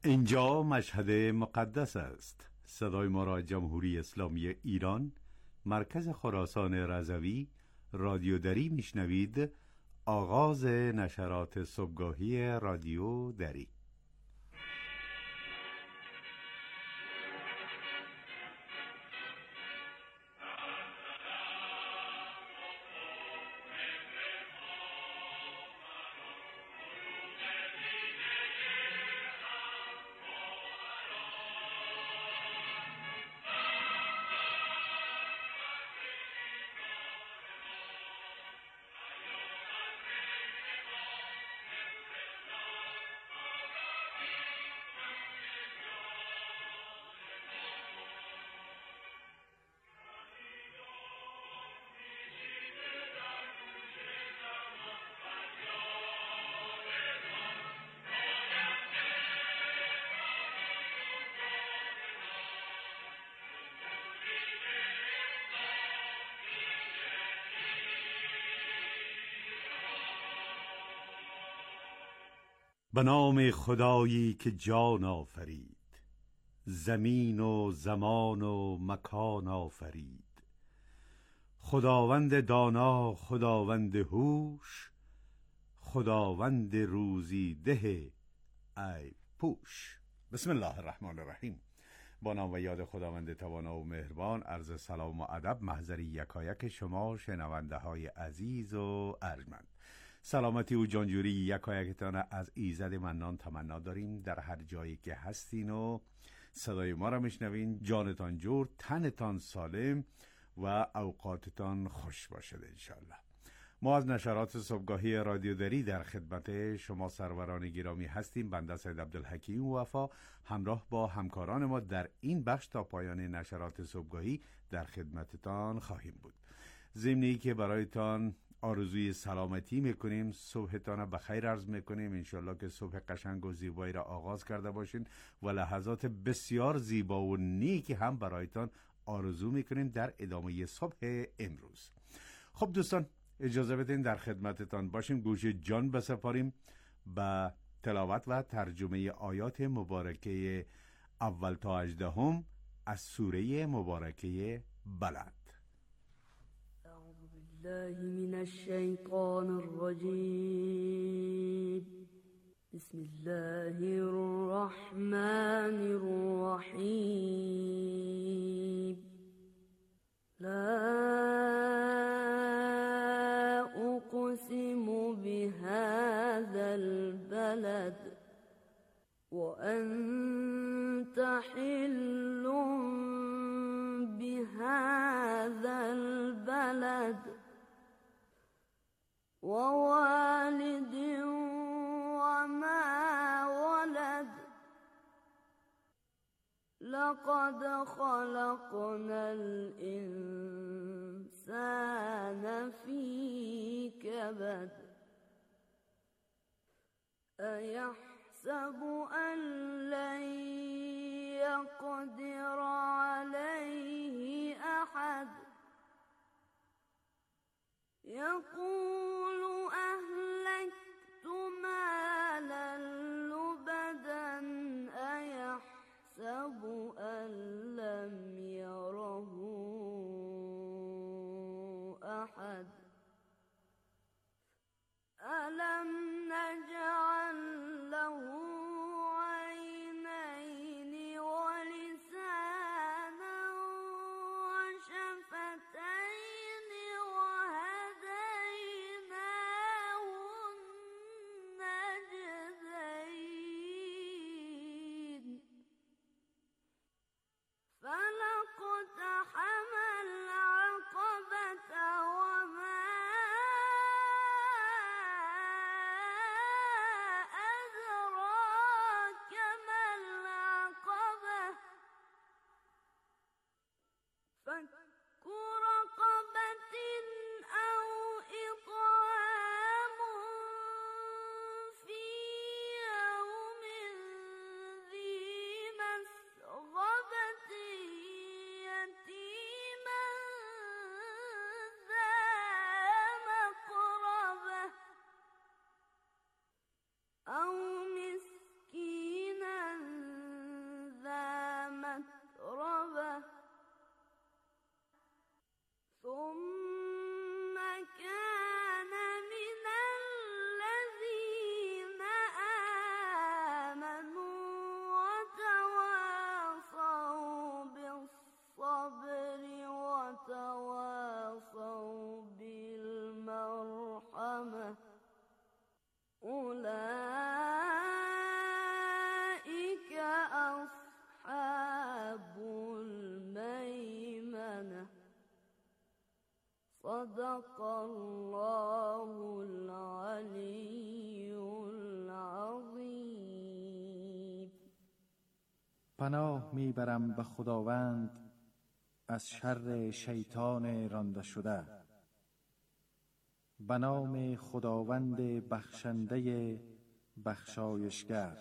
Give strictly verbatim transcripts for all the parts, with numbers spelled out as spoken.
اینجا مشهد مقدس است. صدای ما را جمهوری اسلامی ایران، مرکز خراسان رضوی، رادیو دری میشنوید. آغاز نشرات صبحگاهی رادیو دری. به نام خدایی که جان آفرید، زمین و زمان و مکان آفرید. خداوند دانا، خداوند هوش، خداوند روزی ده ای پوش. بسم الله الرحمن الرحیم. با نام و یاد خداوند توانا و مهربان. عرض سلام و ادب محضر یکایک شما شنونده های عزیز و ارجمند. سلامتی و جانجوری یکایکتان از ایزد منان تمنا داریم. در هر جایی که هستین و صدای ما را میشنوین، جانتان جور، تنتان سالم و اوقاتتان خوش باشد انشالله. ما از نشرات صبحگاهی رادیو دری در خدمت شما سروران گرامی هستیم. بنده سید عبدالحکیم وفا همراه با همکاران ما در این بخش تا پایان نشرات صبحگاهی در خدمتتان خواهیم بود. ضمنی که برایتان آرزوی سلامتی میکنیم، صبحتان بخیر عرض میکنیم. انشالله که صبح قشنگ و زیبایی را آغاز کرده باشین و لحظات بسیار زیبا و نیکی هم برایتان آرزو میکنیم در ادامه صبح امروز. خب دوستان، اجازه بدین در خدمتتان باشیم. گوش جان بسپاریم به تلاوت و ترجمه آیات مبارکه اول تا هجدهم از سوره مبارکه بلد. أعوذ بالله من الشيطان الرجيم. بسم الله الرحمن الرحيم. لا أقسم بهذا البلد وأنت حل بهذا البلد ووالد وما ولد. لقد خلقنا الإنسان في كبد. أيحسب أن لن يقدر عليه أحد. يقول أهلكت مالا لبدا. أيحسب أن لم يره أحد. ألم نجعل له عينين ولسانا وشفتين وهديناه النجدين. فلاقتحم العقبة وما أدراك ما العقبة. فك رقبة أو إطعام في يوم ذي مسغبة يتيما ذا مقربة أو مسكينا صدق الله العلی العظیم. پناه میبرم به خداوند از شر شیطان رانده شده. به نام خداوند بخشنده بخشایشگر.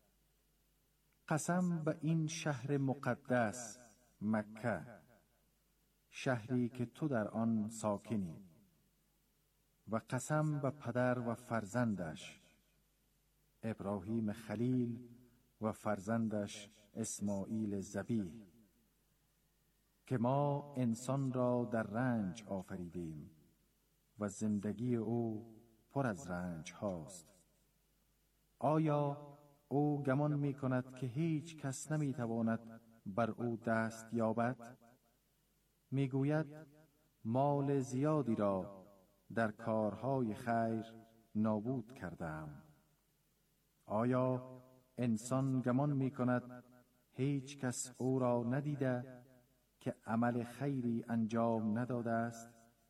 قسم به این شهر مقدس مکه، شهری که تو در آن ساکنی. و قسم به پدر و فرزندش ابراهیم خلیل و فرزندش اسماعیل ذبیح، که ما انسان را در رنج آفریدیم و زندگی او پر از رنج هاست. آیا او گمان می کند که هیچ کس نمی تواند بر او دست یابد؟ می گوید مال زیادی را در کارهای خیر نابود کردم. آیا انسان گمان می کند هیچ کس او را ندیده که عمل خیری انجام نداده است؟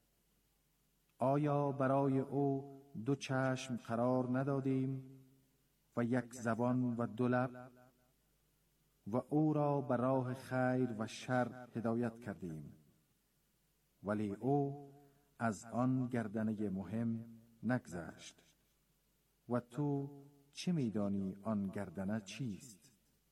آیا برای او دو چشم قرار ندادیم و یک زبان و دو لب، و او را به راه خیر و شر هدایت کردیم، ولی او از آن گردنه مهم نگذشت. و تو چه می‌دانی آن گردنه چیست؟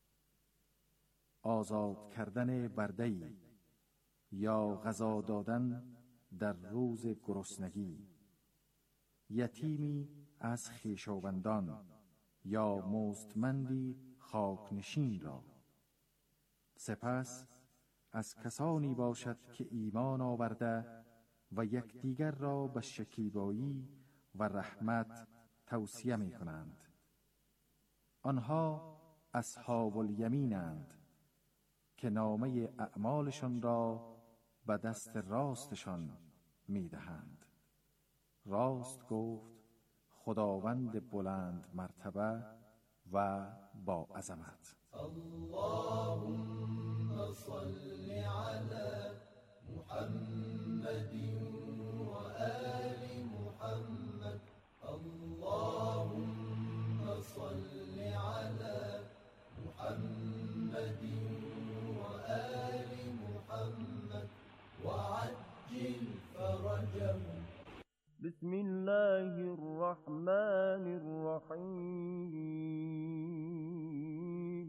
آزاد کردن برده‌ای یا غذا دادن در روز گرسنگی، یتیمی از خویشاوندان یا مستمندی خاکنشین را. سپس از کسانی باشد که ایمان آورده و یکدیگر را به شکیبایی و رحمت توصیه می کنند. آنها اصحاب الیمینند که نامه اعمالشان را به دست راستشان می دهند. راست گفت خداوند بلند مرتبه و با عظمت. اللهم صل على محمد و آل محمد. اللهم صل على محمد و آل محمد وعجل فرجهم. بسم الله الرحمن الرحیم.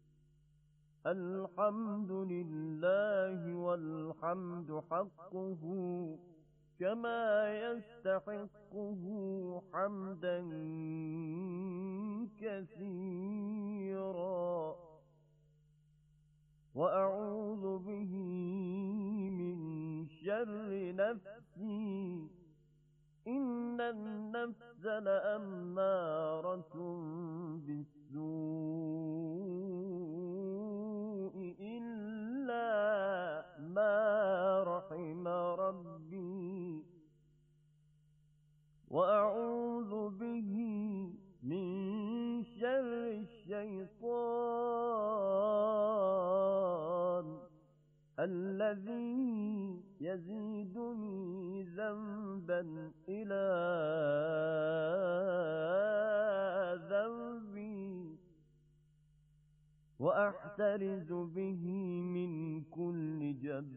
الحمد لله والحمد حقه كما يستحقه حمدا كثيرا. وأعوذ به من شر نفسي إن النفس لأمارة بالسوء إلا ما رحم ربي. وأعوذ به من شر الشيطان الذي يزيدني ذنبا إلى ذنبي. وأحترز به من كل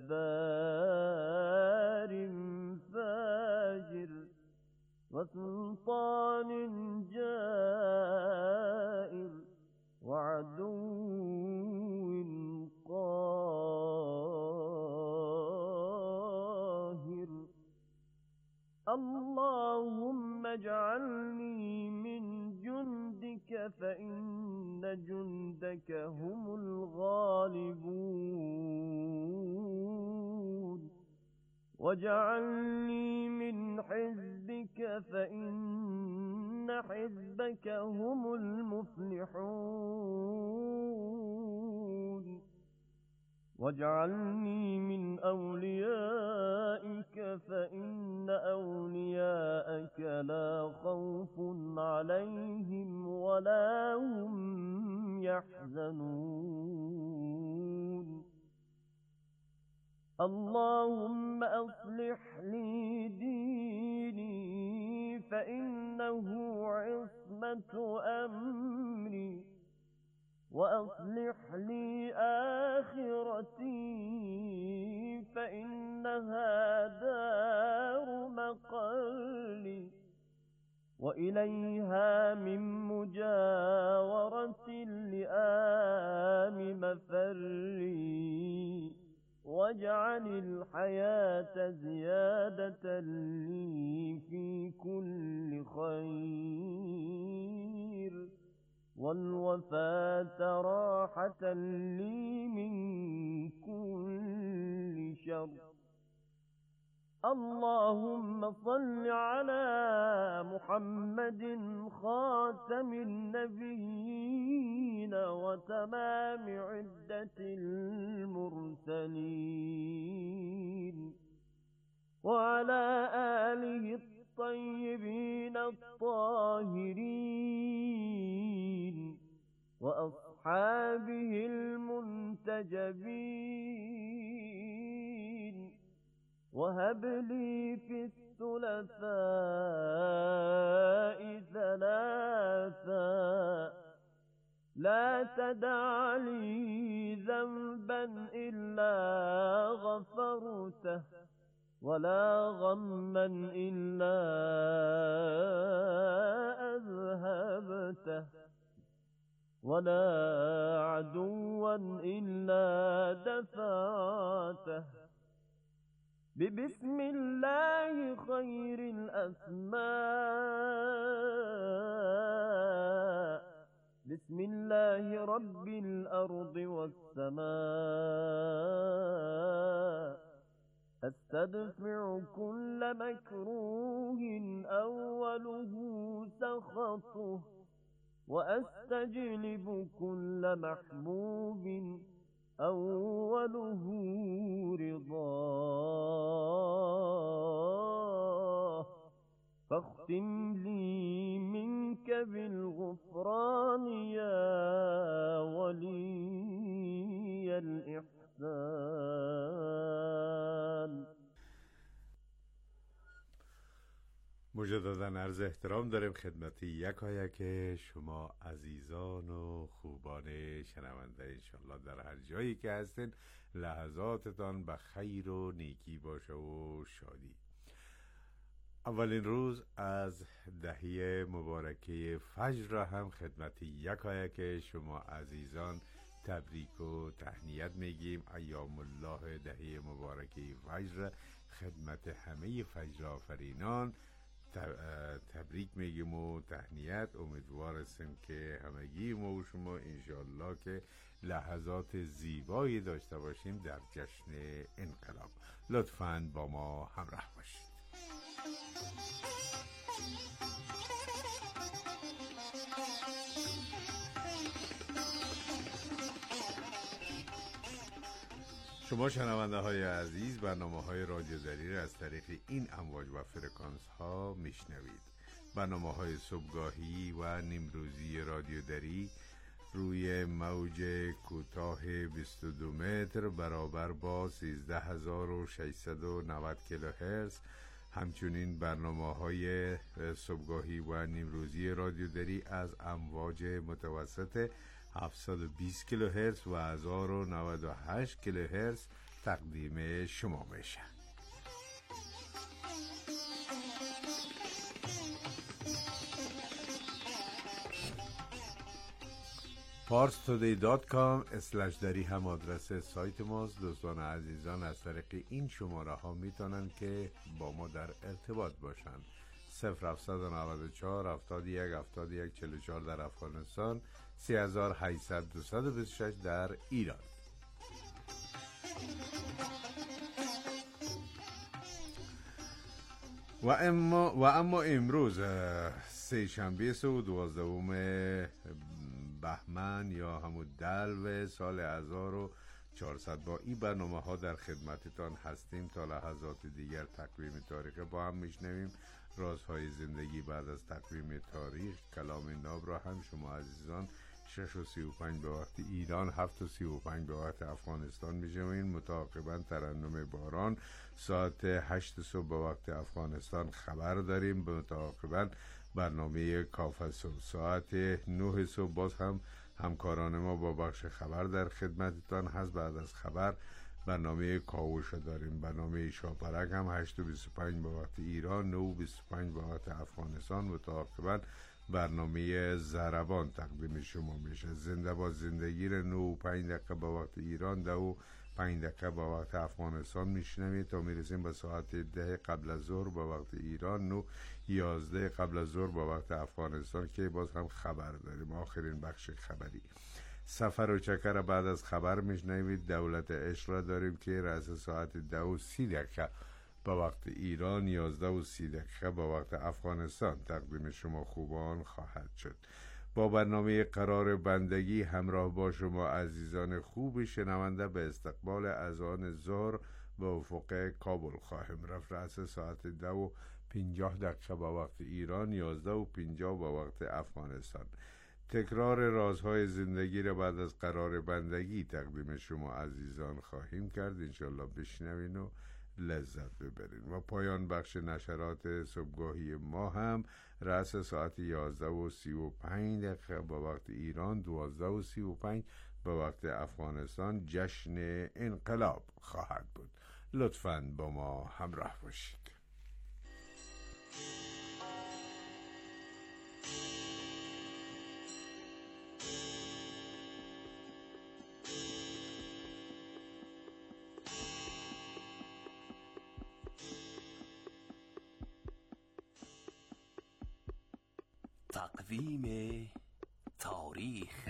جبار فاجر وسلطان جائر وعدو قاهر. اللهم اجعلني من جندك فإن جندك هم الغالبون. واجعلني من حزبك فإن حزبك هم المفلحون. واجعلني من أوليائك فإن أولياءك لا خوف عليهم ولا هم يحزنون. اللهم أصلح لي ديني فإنه عصمة أمري، وأصلح لي آخرتي فإنها دار مقالي، وإليها من مجاورة اللئام مفري، واجعل الحياة زيادة لي في كل خير، والوفاة راحة لي من كل شر. اللهم صل على محمد خاتم النبيين وتمام عدة المرسلين، وعلى آله الطيبين الطاهرين، وأصحابه المنتجبين. وهب لي في الثلثاء ثلاثا، لا تدع لي ذنبا إلا غفرته، ولا غما إلا أذهبته، ولا عدوا إلا دفعته. ببسم الله خير الأسماء، بسم الله رب الأرض والسماء، أستدفع كل مكروه أوله سخطه، وأستجلب كل محبوب أوله رضاه، فاختم لي منك بالغفران يا ولي الإحسان. مجددا عرض احترام داریم خدمت یکایک شما عزیزان و خوبان شنونده. انشالله در هر جایی که هستین لحظاتتان به خیر و نیکی باشه و شادی. اولین روز از دهه مبارکه فجر را هم خدمت یکایک شما عزیزان تبریک و تهنیت میگیم. ایام الله دهه مبارکه فجر خدمت همه فجر آفرینان تبریک میگیم و تهنیت. امیدوار هستیم که همگی ما و شما انشاءالله که لحظات زیبایی داشته باشیم در جشن انقلاب. لطفاً با ما همراه باشید. شما شنونده های عزیز برنامه های رادیو دری را از طریق این امواج و فرکانس ها میشنوید. برنامه های صبحگاهی و نیمروزی رادیو دری روی موج کوتاه بیست و دو متر برابر با سیزده هزار و ششصد و نود کیلوهرتز، همچنین برنامه های صبحگاهی و نیمروزی رادیو دری از امواج متوسط هفتصد و بیست کیلوهرتز و هزار و نود و هشت کیلوهرتز تقدیم شما میشه. پارس تودی دات کام اسلش دری هم آدرس سایت ماست. دوستان عزیزان از طریق این شماره ها میتونن که با ما در ارتباط باشن. صفر هفتصد و نود و چهار هفتاد و یک هفتاد و یک چهل و چهار در افغانستان، سه هزار و هشتصد دویست و بیست و شش در ایران. و اما و اما امروز سه شنبه سو دوازدهم بهمن یا همون دلو سال هزار و چهارصد با این برنامه ها در خدمتتان هستیم. تا لحظات دیگر تقویم تاریخ با هم میشنویم. رازهای زندگی بعد از تقویم تاریخ، کلام ناب را هم شما عزیزان شش و سی و پنج به وقت ایران، هفت و سی و پنج به وقت افغانستان میشنوین. متعاقبا ترنم باران. ساعت هشت صبح به وقت افغانستان خبر داریم. متعاقبا برنامه کافه صبح. ساعت نه صبح باز هم همکاران ما با بخش خبر در خدمتتان هست. بعد از خبر برنامه کاوش داریم. برنامه شاپرک هم هشت و بیست و پنج به وقت ایران، نه و بیست و پنج به وقت افغانستان. متعاقبا برنامه زربان تقدیم شما میشه. زنده با زندگی رو نه و پنج دقیقه به وقت ایران، ده و پنج دقیقه به وقت افغانستان میشنوید تا میرسیم به ساعت ده قبل از ظهر به وقت ایران، نه یازده قبل از ظهر به وقت افغانستان که باز هم خبر داریم. آخرین بخش خبری سفر و چکر بعد از خبر میشنوید. دولت عشق را داریم که رأس ساعت ده و سی دقیقه به وقت ایران، یازده و سی دقیقه به وقت افغانستان تقدیم شما خوبان خواهد شد. با برنامه قرار بندگی همراه با شما عزیزان خوب شنونده به استقبال اذان ظهر به افق کابل خواهیم رفت. رأس ساعت ده و پنجاه دقیقه به وقت ایران، یازده و پنجاه به وقت افغانستان. تکرار رازهای زندگی را بعد از قرار بندگی تقدیم شما عزیزان خواهیم کرد. انشالله بشنوین و لذت ببرین. و پایان بخش نشرات صبحگاهی ما هم رأس ساعت یازده و سی و پنج دقیقه به وقت ایران، دوازده و سی و پنج به وقت افغانستان جشن انقلاب خواهد بود. لطفاً با ما همراه باشید. تقویم تاریخ.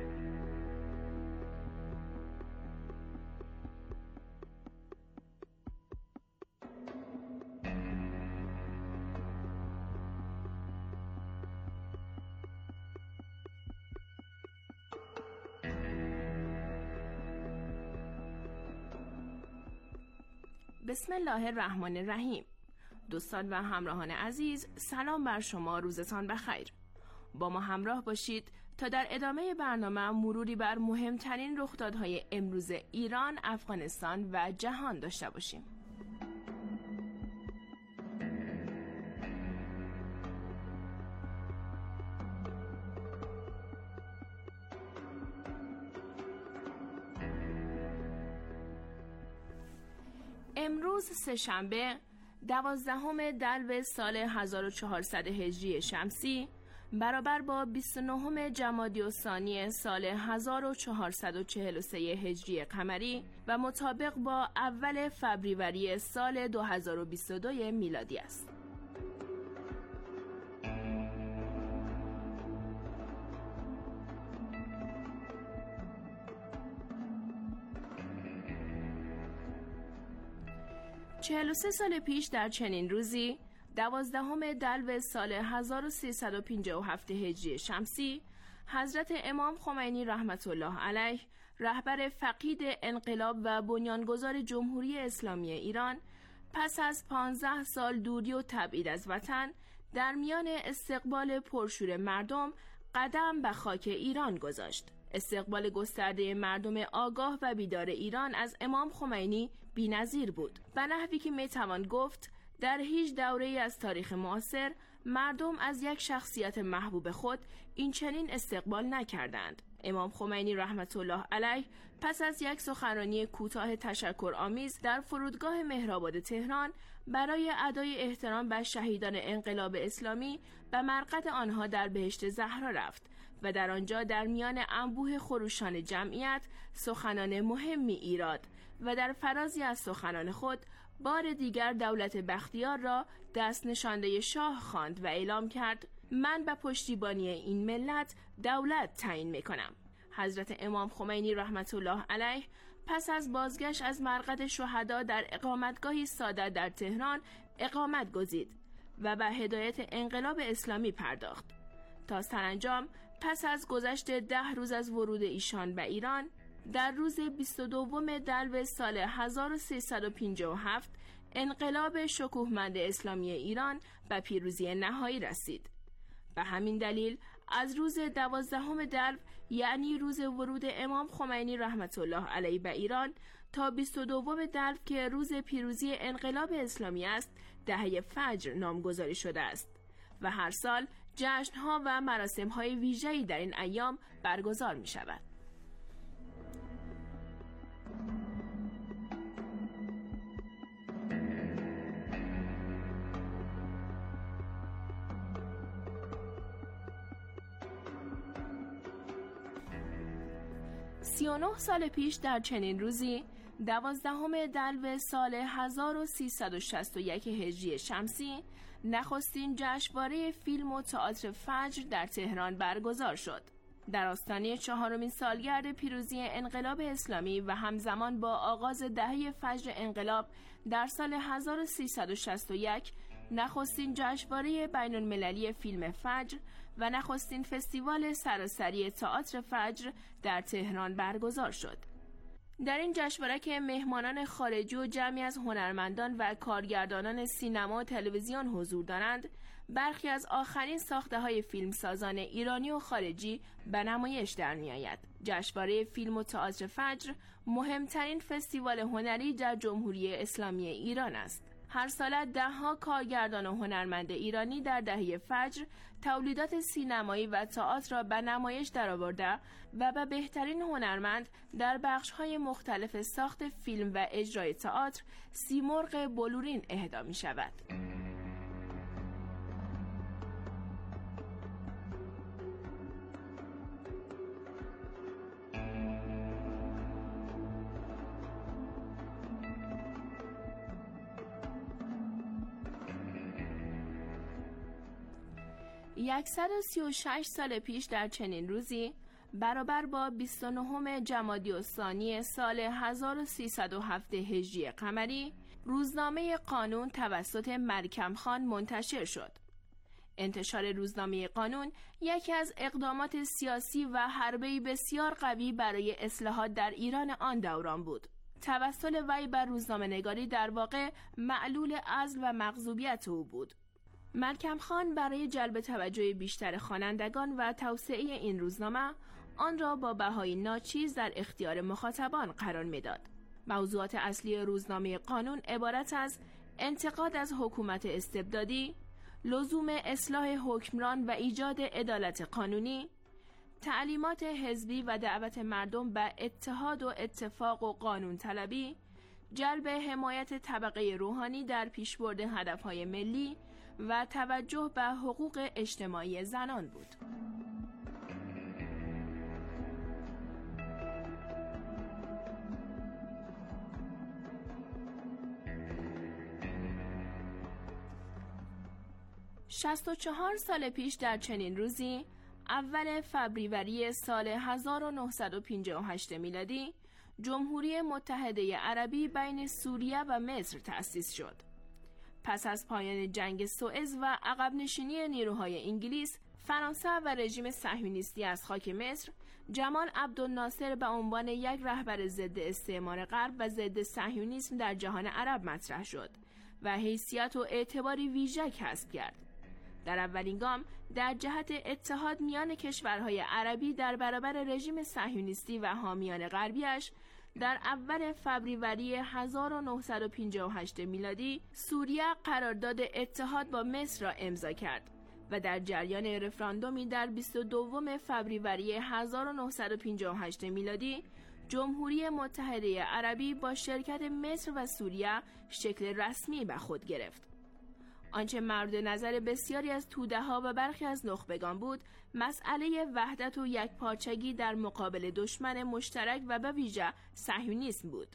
بسم الله الرحمن الرحیم. دوستان و همراهان عزیز، سلام بر شما، روزتان بخیر. با ما همراه باشید تا در ادامه برنامه مروری بر مهمترین رخدادهای امروز ایران، افغانستان و جهان داشته باشیم. امروز سه‌شنبه دوازدهم دلو سال هزار و چهارصد هجری شمسی برابر با بیست و نهم جمادی الثانی سال هزار و چهارصد و چهل و سه هجری قمری و مطابق با اول فوریه سال دو هزار و بیست و دو میلادی است. چهل و سه سال پیش در چنین روزی، دوازدهم دلو سال هزار و سیصد و پنجاه و هفت هجری شمسی، حضرت امام خمینی رحمت الله علیه، رهبر فقید انقلاب و بنیانگذار جمهوری اسلامی ایران، پس از پانزده سال دوری و تبعید از وطن، در میان استقبال پرشور مردم قدم به خاک ایران گذاشت. استقبال گسترده مردم آگاه و بیدار ایران از امام خمینی بی‌نظیر بود. به نحوی که میتوان گفت در هیچ دوره‌ای از تاریخ معاصر مردم از یک شخصیت محبوب خود این چنین استقبال نکردند. امام خمینی رحمت الله علیه پس از یک سخنرانی کوتاه تشکرآمیز در فرودگاه مهرآباد تهران برای ادای احترام به شهیدان انقلاب اسلامی به مرقد آنها در بهشت زهرا رفت و در آنجا در میان انبوه خروشان جمعیت سخنان مهمی ایراد و در فرازی از سخنان خود بار دیگر دولت بختیار را دست نشانده شاه خواند و اعلام کرد: من به پشتیبانی این ملت دولت تعیین میکنم. حضرت امام خمینی رحمت الله علیه پس از بازگشت از مرقد شهدا در اقامتگاهی ساده در تهران اقامت گزید و به هدایت انقلاب اسلامی پرداخت تا سرانجام پس از گذشت ده روز از ورود ایشان به ایران در روز بیست و دوم دلو سال هزار و سیصد و پنجاه و هفت انقلاب شکوهمند اسلامی ایران به پیروزی نهایی رسید. به همین دلیل از روز دوازدهم دلو یعنی روز ورود امام خمینی رحمت الله علیه به ایران تا بیست و دوم دلو که روز پیروزی انقلاب اسلامی است دهه فجر نامگذاری شده است و هر سال جشن‌ها و مراسم‌های ویژه‌ای در این ایام برگزار می‌شود. سی و نه سال پیش در چنین روزی دوازدهم دلو سال هزار و سیصد و شصت و یک هجری شمسی نخستین جشنواره فیلم و تئاتر فجر در تهران برگزار شد. در آستانه چهارمین سالگرد پیروزی انقلاب اسلامی و همزمان با آغاز دهه فجر انقلاب در سال هزار و سیصد و شصت و یک نخستین جشنواره بین‌المللی فیلم فجر و نخستین فستیوال سراسری تئاتر فجر در تهران برگزار شد. در این جشنواره که مهمانان خارجی و جمعی از هنرمندان و کارگردانان سینما و تلویزیون حضور دارند، برخی از آخرین ساخته‌های فیلمسازان ایرانی و خارجی به نمایش در می‌آید. جشنواره فیلم و تئاتر فجر مهمترین فستیوال هنری در جمهوری اسلامی ایران است. هر سال ده‌ها کارگردان و هنرمند ایرانی در دهه فجر تولیدات سینمایی و تئاتر را به نمایش درآورده و به بهترین هنرمند در بخش‌های مختلف ساخت فیلم و اجرای تئاتر سیمرغ بلورین اهدا می‌شود. صد و سی و شش سال پیش در چنین روزی برابر با بیست و نهم جمادی الثانی سال هزار و سیصد و هفت هجری قمری روزنامه قانون توسط ملکم خان منتشر شد. انتشار روزنامه قانون یکی از اقدامات سیاسی و حربه‌ای بسیار قوی برای اصلاحات در ایران آن دوران بود. توسل وی بر روزنامه نگاری در واقع معلول عزل و مغضوبیت او بود. ملکم خان برای جلب توجه بیشتر خوانندگان و توسعه این روزنامه آن را با بهای ناچیز در اختیار مخاطبان قرار میداد. موضوعات اصلی روزنامه قانون عبارت از انتقاد از حکومت استبدادی، لزوم اصلاح حکمران و ایجاد عدالت قانونی، تعلیمات حزبی و دعوت مردم به اتحاد و اتفاق و قانون طلبی، جلب حمایت طبقه روحانی در پیشبرد هدفهای ملی و توجه به حقوق اجتماعی زنان بود. شصت و چهار سال پیش در چنین روزی اول فوریه سال هزار و نهصد و پنجاه و هشت میلادی جمهوری متحده عربی بین سوریه و مصر تأسیس شد. پس از پایان جنگ سوئز و عقب نشینی نیروهای انگلیس، فرانسه و رژیم صهیونیستی از خاک مصر، جمال عبدالناصر به عنوان یک رهبر ضد استعمار غرب و ضد صهیونیسم در جهان عرب مطرح شد و حیثیت و اعتباری ویژه کسب کرد. در اولین گام در جهت اتحاد میان کشورهای عربی در برابر رژیم صهیونیستی و حامیان غربیش، در اول فوریه هزار و نهصد و پنجاه و هشت میلادی سوریه قرارداد اتحاد با مصر را امضا کرد و در جریان رفراندومی در بیست و دوم فوریه هزار و نهصد و پنجاه و هشت میلادی جمهوری متحده عربی با شرکت مصر و سوریه شکل رسمی به خود گرفت. آنچه مورد نظر بسیاری از توده‌ها و برخی از نخبگان بود، مسئله وحدت و یکپارچگی در مقابل دشمن مشترک و به ویژه صهیونیسم بود.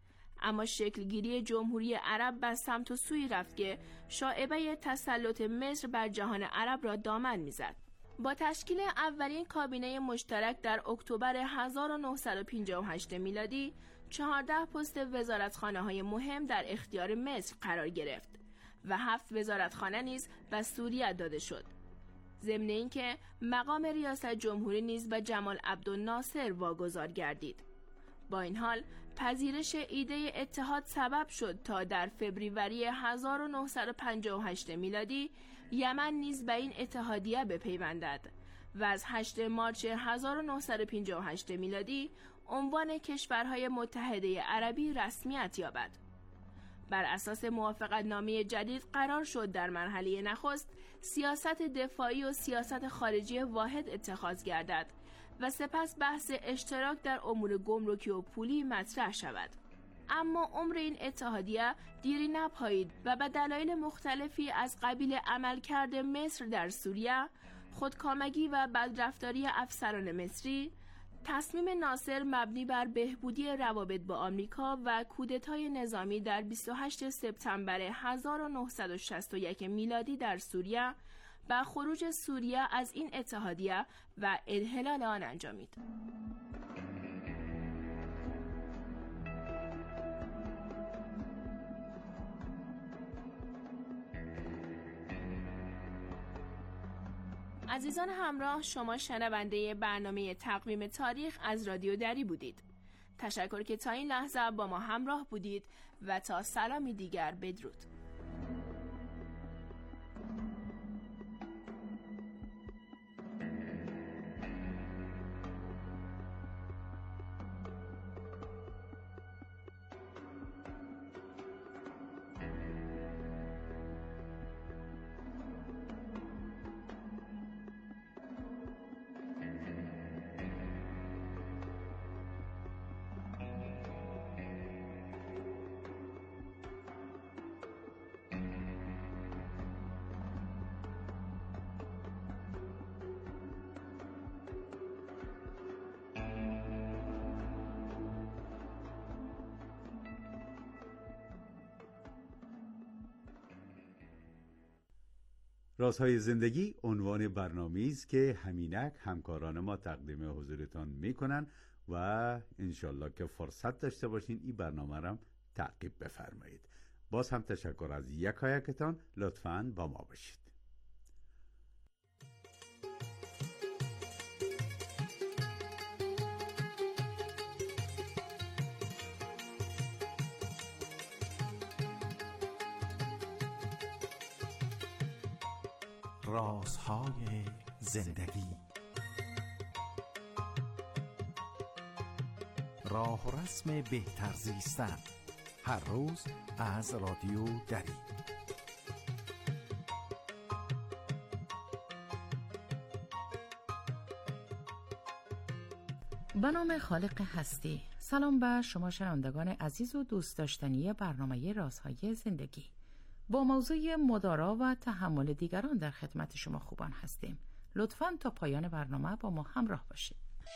اما شکلگیری جمهوری عرب به سمت و سوی رفت که شائبه تسلط مصر بر جهان عرب را دامن می‌زد. با تشکیل اولین کابینه مشترک در اکتبر هزار و نهصد و پنجاه و هشت میلادی، چهارده پست وزارتخانه‌های مهم در اختیار مصر قرار گرفت و هفت وزارتخانه نیز به سوریه داده شد. ضمن اینکه مقام ریاست جمهوری نیز به جمال عبدالناصر واگذار گردید. با این حال پذیرش ایده اتحاد سبب شد تا در فوریه هزار و نهصد و پنجاه و هشت میلادی یمن نیز به این اتحادیه بپیوندد و از هشتم مارس هزار و نهصد و پنجاه و هشت میلادی عنوان کشورهای متحده عربی رسمیت یابد. بر اساس موافقتنامه جدید قرار شد در مرحله نخست سیاست دفاعی و سیاست خارجی واحد اتخاذ گردد و سپس بحث اشتراک در امور گمرکی و پولی مطرح شود. اما عمر این اتحادیه دیری نپایید و به دلایل مختلفی از قبیل عملکرد مصر در سوریه، خودکامگی و بدرفتاری افسران مصری، تصمیم ناصر مبنی بر بهبودی روابط با آمریکا و کودتای نظامی در بیست و هشتم سپتامبر هزار و نهصد و شصت و یک میلادی در سوریه و خروج سوریه از این اتحادیه و انحلال آن انجامید. عزیزان همراه، شما شنونده برنامه تقویم تاریخ از رادیو دری بودید. تشکر که تا این لحظه با ما همراه بودید و تا سلامی دیگر بدرود. رازهای زندگی عنوان برنامه‌ای است که همینک همکاران ما تقدیم حضورتان میکنن و انشالله که فرصت داشته باشین این برنامه را تعقیب بفرمایید. باز هم تشکر از یکایکتان، لطفاً با ما باشید. رازهای زندگی، راه و رسم بهتر زیستن، هر روز از رادیو دری. به نام خالق هستی. سلام به شما شنوندگان عزیز و دوست داشتنی برنامه رازهای زندگی. با موضوع مدارا و تحمل دیگران در خدمت شما خوبان هستیم. لطفاً تا پایان برنامه با ما همراه باشید.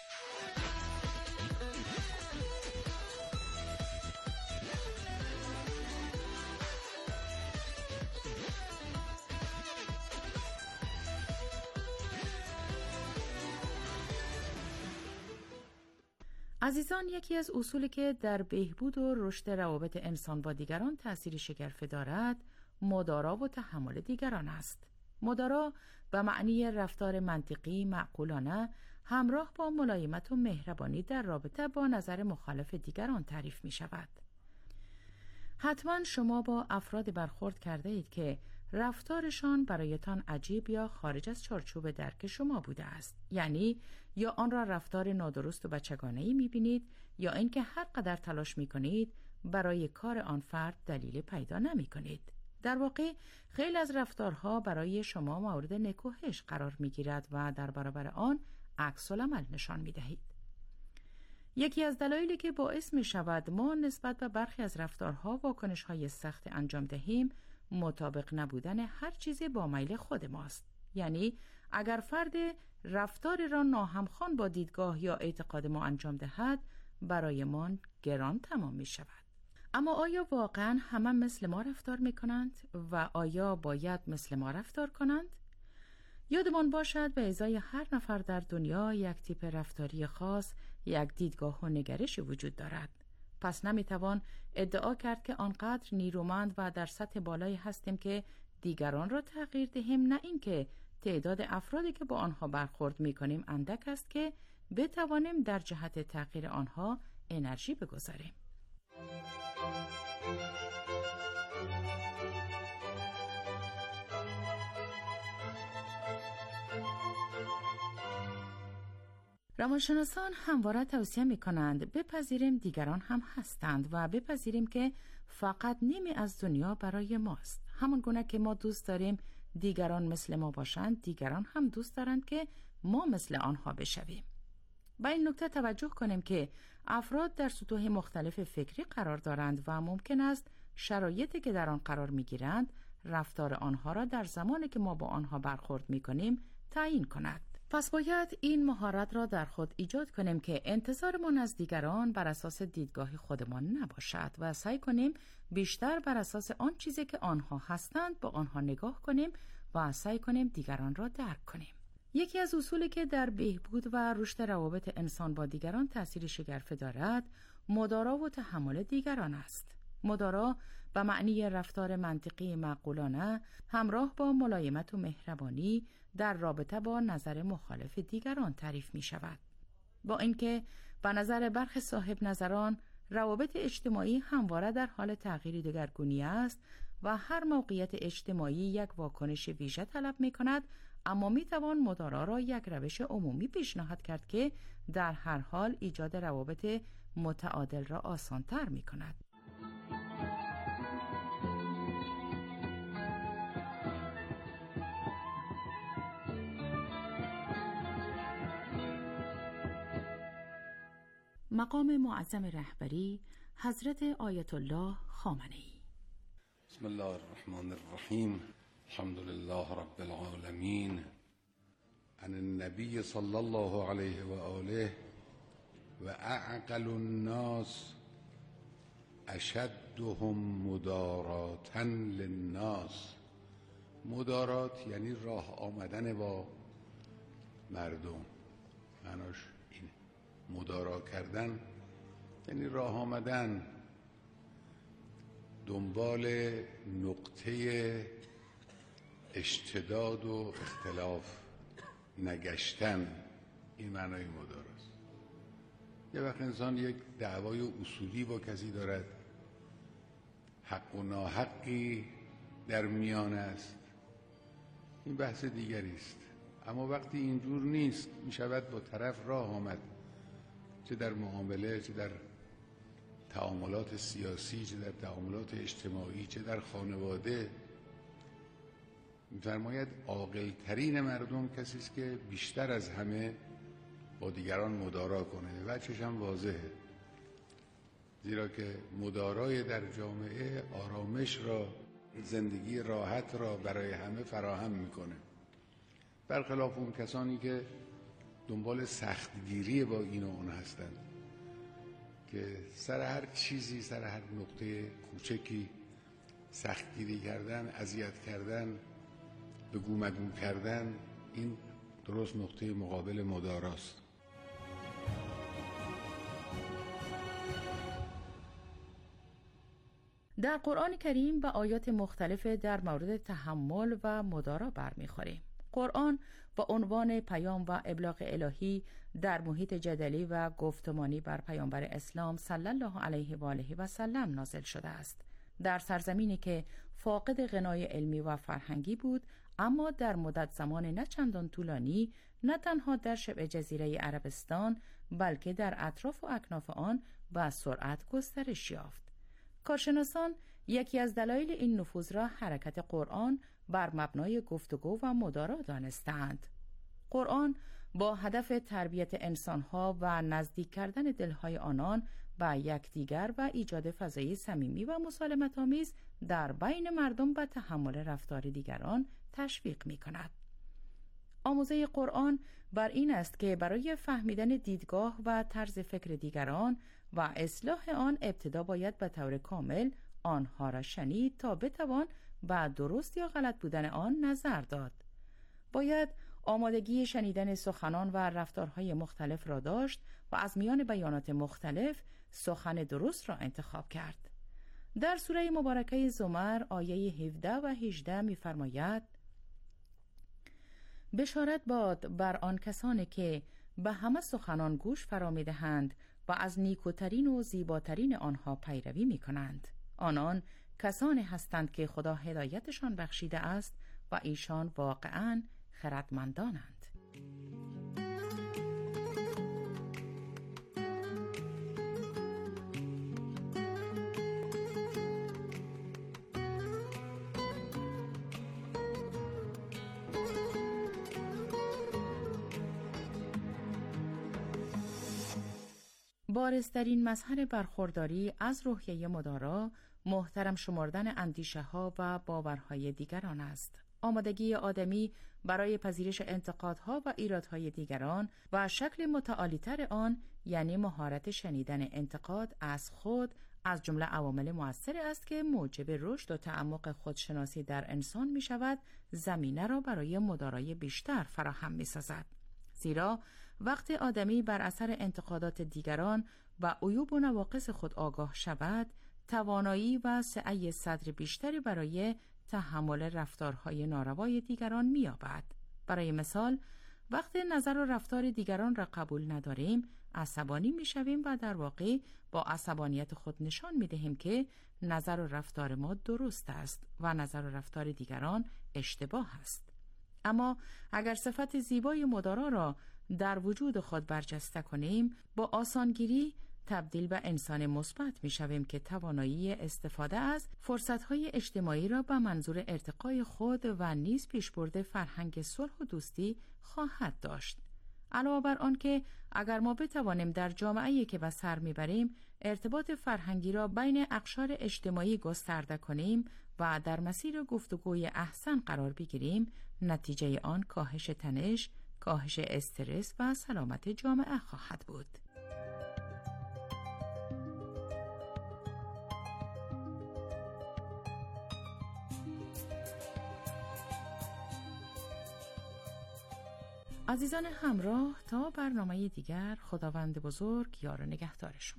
عزیزان، یکی از اصولی که در بهبود و رشد روابط انسان با دیگران تأثیر شگرفی دارد، مدارا و تحمل دیگران است. مدارا به معنی رفتار منطقی، معقولانه، همراه با ملایمت و مهربانی در رابطه با نظر مخالف دیگران تعریف می شود. حتما شما با افراد برخورد کرده اید که رفتارشان برایتان عجیب یا خارج از چارچوب درک شما بوده است. یعنی یا آن را رفتار نادرست و بچگانه‌ای می‌بینید یا اینکه هر قدر تلاش می‌کنید برای کار آن فرد دلیل پیدا نمی‌کنید. در واقع خیلی از رفتارها برای شما مورد نکوهش قرار می‌گیرد و در برابر آن عکس العمل نشان می‌دهید. یکی از دلایلی که باعث می‌شود ما نسبت به برخی از رفتارها واکنش‌های سخت انجام دهیم، مطابق نبودن هر چیزی با میل خود ماست. یعنی اگر فرد رفتاری را ناهمخوان با دیدگاه یا اعتقاد ما انجام دهد، برای ما گران تمام می شود. اما آیا واقعا همه مثل ما رفتار می کنند و آیا باید مثل ما رفتار کنند؟ یادمان باشد به ازای هر نفر در دنیا یک تیپ رفتاری خاص، یک دیدگاه و نگرشی وجود دارد. پس نمیتوان ادعا کرد که آنقدر نیرومند و در سطح بالایی هستیم که دیگران را تغییر دهیم، نه اینکه تعداد افرادی که با آنها برخورد میکنیم اندک است که بتوانیم در جهت تغییر آنها انرژی بگذاریم. روانشناسان همواره توصیه می کنند بپذیریم دیگران هم هستند و بپذیریم که فقط نیمی از دنیا برای ماست. همان گونه که ما دوست داریم دیگران مثل ما باشند، دیگران هم دوست دارند که ما مثل آنها بشویم. با این نکته توجه کنیم که افراد در سطوح مختلف فکری قرار دارند و ممکن است شرایطی که در آن قرار می گیرند رفتار آنها را در زمانی که ما با آنها برخورد می کنیم تعیین کند. پس باید این مهارت را در خود ایجاد کنیم که انتظارمان از دیگران بر اساس دیدگاه خودمان نباشد و سعی کنیم بیشتر بر اساس آن چیزی که آنها هستند با آنها نگاه کنیم و سعی کنیم دیگران را درک کنیم. یکی از اصولی که در بهبود و رشد روابط انسان با دیگران تأثیر شگرفی دارد، مدارا و تحمل دیگران است. مدارا به معنی رفتار منطقی معقولانه همراه با ملایمت و مهربانی در رابطه با نظر مخالف دیگران تعریف می شود. با اینکه به نظر برخی صاحب نظران روابط اجتماعی همواره در حال تغییر دگرگونی است و هر موقعیت اجتماعی یک واکنش ویژه طلب می کند، اما می توان مدارا را یک روش عمومی پیشنهاد کرد که در هر حال ایجاد روابط متعادل را آسان‌تر می کند. مقام معظم رهبری حضرت آیت الله خامنه‌ای. بسم الله الرحمن الرحیم. الحمد لله رب العالمین. عن النبی صلی الله علیه و آله و اعقل الناس اشدهم مداراتا للناس. مدارات یعنی راه آمدن با مردم، معناش اینه. مدارا کردن یعنی راه آمدن، دنبال نقطه اشتداد و اختلاف نگشتن، این معنای مداراست. یه وقت انسان یک دعوای اصولی با کسی دارد، حق و ناحقی در میان است، این بحث دیگری است. اما وقتی اینجور نیست، می شود با طرف راه آمد، چه در معامله، چه در تعاملات سیاسی، چه در تعاملات اجتماعی، چه در خانواده. می‌فرماید عاقل ترین مردم کسی است که بیشتر از همه با دیگران مدارا کنه. وجهش هم واضحه، زیرا که مدارای در جامعه آرامش را، زندگی راحت را برای همه فراهم میکنه، برخلاف اون کسانی که دنبال سختگیری با این و اون هستند، که سر هر چیزی، سر هر نقطه کوچکی سختگیری کردن، اذیت کردن، بگو مگو کردن، این درست نقطه مقابل مداراست. در قرآن کریم به آیات مختلف در مورد تحمل و مدارا برمیخوریم. قرآن با عنوان پیام و ابلاغ الهی در محیط جدلی و گفتمانی بر پیامبر اسلام صلی الله علیه و آله و سلم نازل شده است. در سرزمینی که فاقد غنای علمی و فرهنگی بود، اما در مدت زمان نه چندان طولانی نه تنها در شبه جزیره عربستان بلکه در اطراف و اکناف آن با سرعت گسترش یافت. کارشناسان یکی از دلایل این نفوذ را حرکت قرآن بر مبنای گفتگو و مدارا دانستند. قرآن با هدف تربیت انسانها و نزدیک کردن دلهای آنان به یکدیگر و ایجاد فضای صمیمی و مسالمت‌آمیز در بین مردم به تحمل رفتار دیگران تشویق می‌کند. آموزه قرآن بر این است که برای فهمیدن دیدگاه و طرز فکر دیگران و اصلاح آن ابتدا باید به طور کامل آنها را شنید تا بتوان به درست یا غلط بودن آن نظر داد. باید آمادگی شنیدن سخنان و رفتارهای مختلف را داشت و از میان بیانات مختلف سخن درست را انتخاب کرد. در سوره مبارکه زمر آیه هفده و هجده می‌فرماید: بشارت باد بر آن کسانی که به همه سخنان گوش فرا می‌دهند و از نیکوترین و زیباترین آنها پیروی می‌کنند. آنان کسانی هستند که خدا هدایتشان بخشیده است و ایشان واقعاً خردمندانند. بارزترین مظهر برخورداری از روحیه مدارا محترم شمردن اندیشه ها و باورهای دیگران است. آمادگی آدمی برای پذیرش انتقادها و ایرادهای دیگران و شکل متعالی‌تر آن یعنی مهارت شنیدن انتقاد از خود از جمله عوامل مؤثر است که موجب رشد و تعمق خودشناسی در انسان می شود، زمینه را برای مدارای بیشتر فراهم می سازد. زیرا وقتی آدمی بر اثر انتقادات دیگران و عیوب و نواقص خود آگاه شود، توانایی و سعی صدر بیشتری برای تحمل رفتارهای ناروای دیگران می‌یابد. برای مثال، وقتی نظر و رفتار دیگران را قبول نداریم، عصبانی می‌شویم و در واقع با عصبانیت خود نشان می‌دهیم که نظر و رفتار ما درست است و نظر و رفتار دیگران اشتباه است. اما اگر صفت زیبای مدارا را در وجود خود برجسته کنیم، با آسانگیری تبدیل به انسان مثبت می‌شویم که توانایی استفاده از فرصت‌های اجتماعی را به منظور ارتقای خود و نیز پیشبرد فرهنگ صلح و دوستی خواهد داشت. علاوه بر آن که اگر ما بتوانیم در جامعه‌ای که به سر می‌بریم ارتباط فرهنگی را بین اقشار اجتماعی گسترده کنیم و در مسیر گفتگوی احسن قرار بگیریم، نتیجه آن کاهش تنش، کاهش استرس و سلامت جامعه خواهد بود. عزیزان همراه، تا برنامه دیگر، خداوند بزرگ یار و نگهدار شما.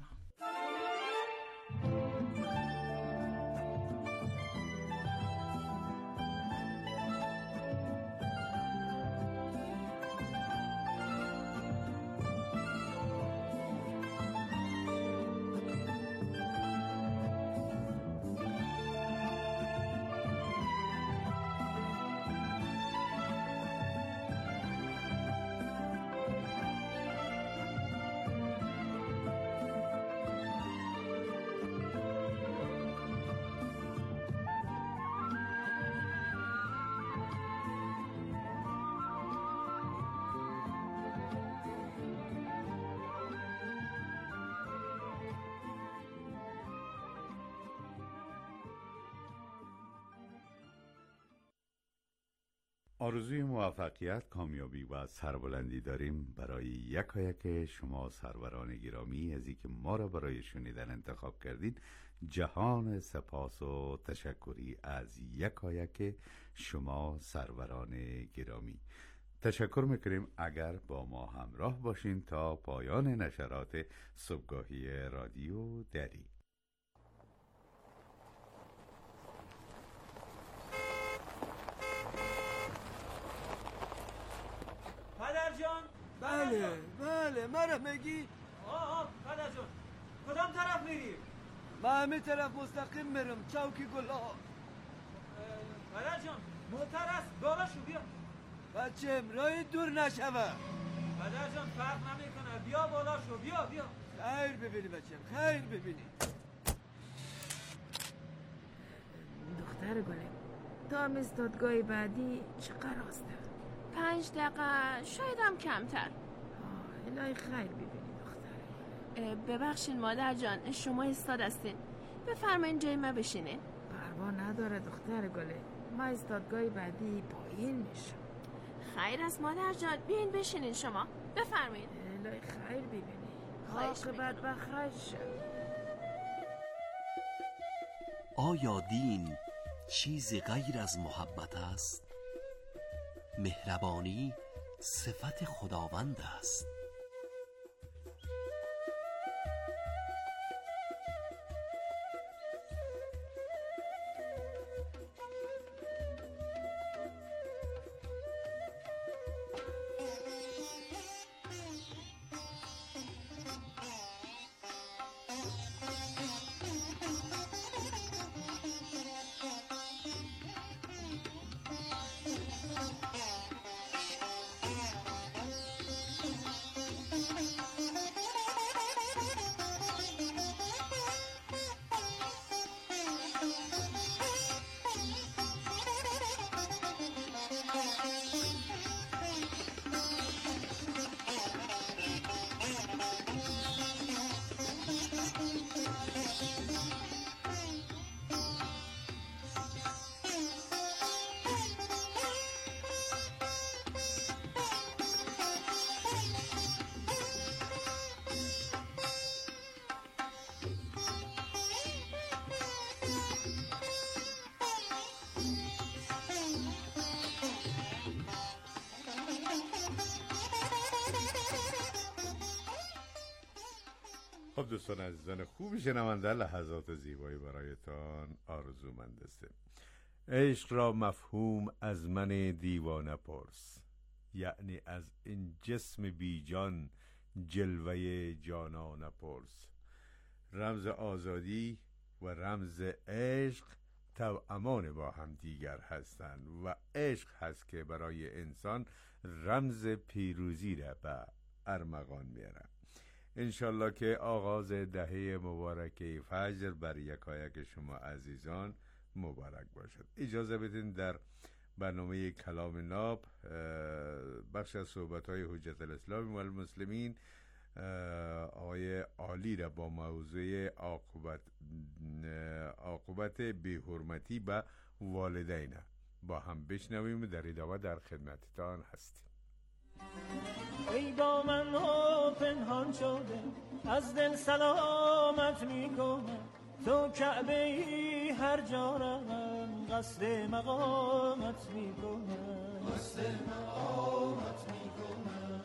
آرزوی موفقیت، کامیابی و سربلندی داریم برای یکایک شما سروران گرامی از اینکه ما را برای شنیدن انتخاب کردید. جهان سپاس و تشکری از یکایک شما سروران گرامی. تشکر میکنیم اگر با ما همراه باشین تا پایان نشرات صبحگاهی رادیو دری. پدر جان، بله بله مرا میگی؟ آه آه پدر جان، کدام طرف میری؟ من همه طرف مستقیم میرم، چوکی گلا. پدر جان موتر است، بالا شو بیا. بچم راه دور نشوه. پدر جان فرق نمیکنه، بیا بالا شو، بیا بیا. خیر ببینی بچم، خیر ببینی. دختر گله، تا هم استادگاه بعدی چقدر راسته؟ پنج دقیقه، شاید هم کمتر. الهی خیر ببینی دختر. ببخشین مادر جان، شما استاد هستین، بفرمایین جای ما بشینین. پروا نداره دختر گله، ما استادگاه بعدی پایین میشم. خیر است مادر جان، بیاین بشینین شما، بفرمایین. الهی خیر ببینی، عاقبت بخیر شد. آیا دین چیزی غیر از محبت است؟ مهربانی صفت خداوند است. خب دوستان عزیزان خوب شنونده، لحظات زیبایی برایتان آرزومند است. عشق را مفهوم از من دیوانه پرس، یعنی از این جسم بی جان جلوه جانانه پرس. رمز آزادی و رمز عشق توامان با هم دیگر هستند و عشق هست که برای انسان رمز پیروزی را به ارمغان میاره. انشالله که آغاز دهه مبارکه فجر بر یکایک شما عزیزان مبارک باشد. اجازه بدین در برنامه کلام ناب بخش از صحبت‌های حجت الاسلام و المسلمین آقای عالی را با موضوع عاقبت عاقبت بی‌حرمتی به والدین با هم بشنویم و در ادامه در خدمتتان هستیم. ای با من ها پنهان شده از دل سلامت میکنه، تو کعبه ای هر جا روم قصد مقامت میکنه، قصد مقامت میکنه.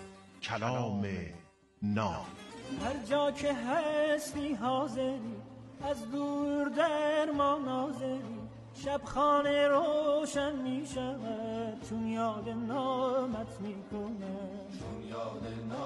کلام ناب. هر جا که هستی حاضری، از دور در ما ناظری، شب خانه روشن می شود چون یاد نامت می کنه، چون یاد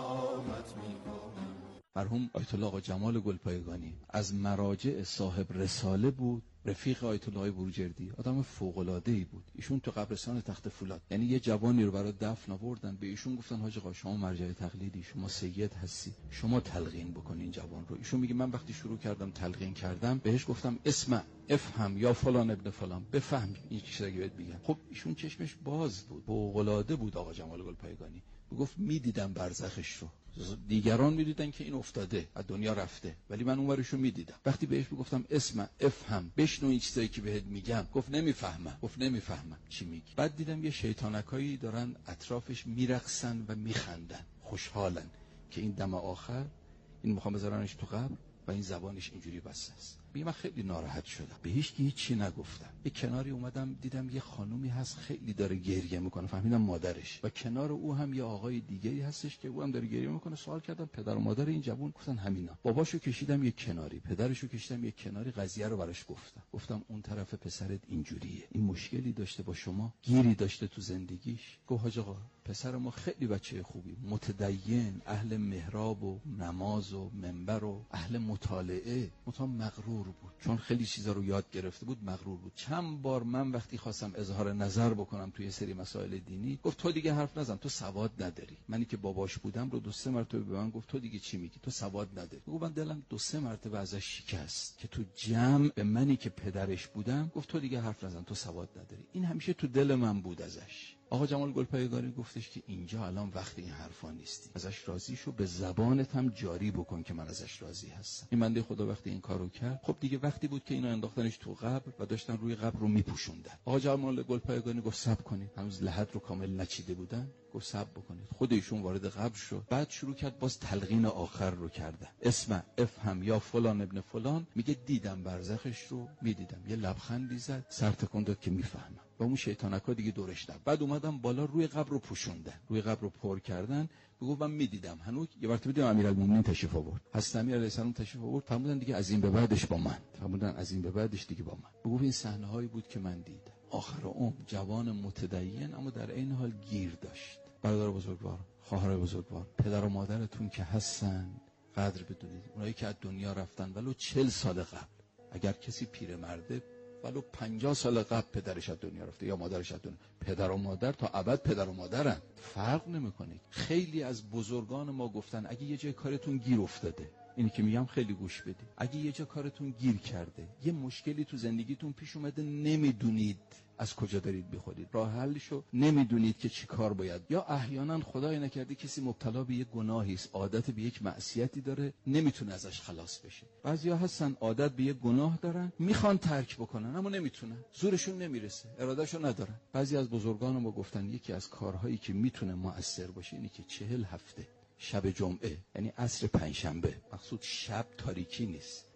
نامت می کنه. مرحوم آیت الله آقا جمال گلپایگانی از مراجع صاحب رساله بود، رفیق آیت الله بروجردی، آدم فوق‌العاده‌ای بود. ایشون تو قبرستان تخت فولاد، یعنی یه جوانی رو برای دفن آوردن، به ایشون گفتن حاج آقا شما مرجع تقلیدی، شما سید هستی، شما تلقین بکنین جوان رو. ایشون میگه من وقتی شروع کردم تلقین کردم بهش گفتم اسمع افهم یا فلان ابن فلان، بفهم این چیزا که بهت میگم. خب ایشون چشمش باز بود، فوق‌العاده بود آقا جمال گلپایگانی. میگفت میدیدم برزخش رو، دیگران میدیدن که این افتاده از دنیا رفته، ولی من اونورشو میدیدم. وقتی بهش میگفتم اسمع افهم بشنو این چیزایی که بهت میگم، گفت نمیفهمم، گفت نمیفهمم چی میگی. بعد دیدم یه شیطانکایی دارن اطرافش میرقصن و میخندن، خوشحالن که این دم آخر این میخوام بذارنش تو قبر و این زبانش اینجوری بسته است. من خیلی ناراحت شدم، به هیچ کی هیچی نگفتم. یه کناری اومدم دیدم یه خانومی هست خیلی داره گریه میکنه، فهمیدم مادرش، و کنار او هم یه آقای دیگه‌ای هستش که او هم داره گریه میکنه. سوال کردم پدر و مادر این جوون؟ گفتن همینا. باباشو کشیدم یک کناری، پدرشو کشیدم یک کناری، قضیه رو براش گفتم. گفتم اون طرف پسرت اینجوریه، این مشکلی داشته با شما، گیری داشته تو زندگیش. گفت حاج آقا پسر ما خیلی بچه خوبی، متدین، اهل محراب و نماز و منبر و اهل مطالعه، مطمئن مغرور بود، چون خیلی چیزا رو یاد گرفته بود، مغرور بود. چند بار من وقتی خواستم اظهار نظر بکنم توی سری مسائل دینی، گفت تو دیگه حرف نزن، تو سواد نداری. منی که باباش بودم رو دو سه مرتبه به من گفت تو دیگه چی میگی، تو سواد نداری. گفت من دلم دو سه مرتبه ازش شکست که تو جمع به منی که پدرش بودم گفت تو دیگه حرف نزن، تو سواد نداری. این همیشه تو دل من بود ازش. آقا جمال گلپایگانی گفتش که اینجا الان وقت این حرفا نیستی، ازش راضی شو، به زبانت هم جاری بکن که من ازش راضی هستم. این بنده خدا وقتی این کارو کرد، خب دیگه وقتی بود که اینا انداختنش تو قبر و داشتن روی قبر رو میپوشوندن. آقا جمال گلپایگانی گفت صبر کنید، هنوز لحد رو کامل نچیده بودن. گفت صبر بکنید. خود ایشون وارد قبر شد، بعد شروع کرد باز تلقین آخر رو کردن. اسمع افهم یا فلان ابن فلان، میگه دیدم برزخش رو، میدیدم. یه لبخندی زد، سر تکون داد که میفهمم. و اون شیطانکا دیگه دورش نبود. بعد اومدم بالا، روی قبر رو پوشوندن، روی قبر رو پر کردن. بگو من میدیدم. هنوز یه مرتبه دیدم امیرالمومنین تشریف آورد، حضرت امیر علیه السلام تشریف آورد، فرمودن دیگه از این به بعدش با من، فرمودن از این به بعدش دیگه با من. بگو این صحنه هایی بود که من دیدم. آخر عمر جوان متدین اما در این حال گیر داشت. برادر بزرگوار، خواهر بزرگوار، پدر و مادرتون که هستن قدر بدونید. اونایی که از دنیا رفتن ولو چهل سال قبل، اگر کسی پیرمرده ولو پنجاه سال قبل پدرش از دنیا رفته یا مادرش از دنیا، پدر و مادر تا ابد پدر و مادرن، فرق نمیکنه. خیلی از بزرگان ما گفتن اگه یه جای کارتون گیر افتاده، اینی که میگم خیلی گوش بدید، اگه یه جا کارتون گیر کرده، یه مشکلی تو زندگیتون پیش اومده، نمیدونید از کجا دارید میخورید، راه حلشو نمیدونید که چی کار باید، یا احیانا خدای نکرده کسی مبتلا به یک گناهی است، عادت به یک معصیتی داره، نمیتونه ازش خلاص بشه. بعضیا هستن عادت به یک گناه دارن، میخوان ترک بکنن اما نمیتونن، زورشون نمیرسه، ارادهشو ندارن. بعضی از بزرگان ما گفتن یکی از کارهایی که میتونه مؤثر باشه اینه که چهل هفته شب جمعه، یعنی عصر پنجشنبه، مقصود شب تاریکی نیست،